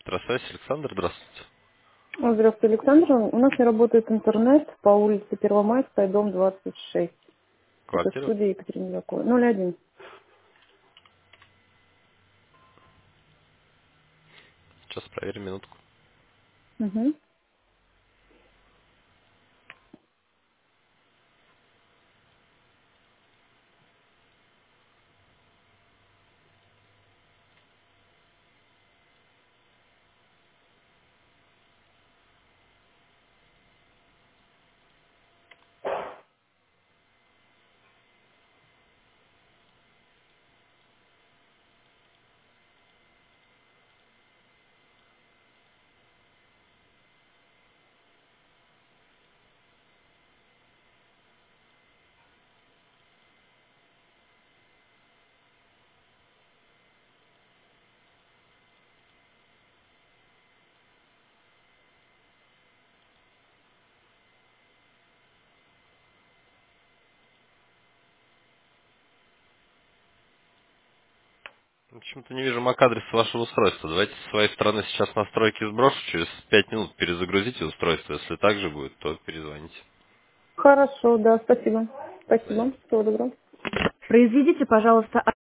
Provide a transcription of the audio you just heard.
Электросвязь, Александр, здравствуйте. Здравствуйте, Александр. У нас не работает интернет по улице Первомайская, дом 26. Это Квартира. студия Екатерины Яковлевой. 01. Сейчас проверим минутку. Угу. Почему-то не вижу MAC-адреса вашего устройства. Давайте с своей стороны сейчас настройки сброшу. Через 5 минут перезагрузите устройство. Если так же будет, то перезвоните. Хорошо, да, спасибо. Спасибо. Спасибо. Всего доброго. Произведите, пожалуйста,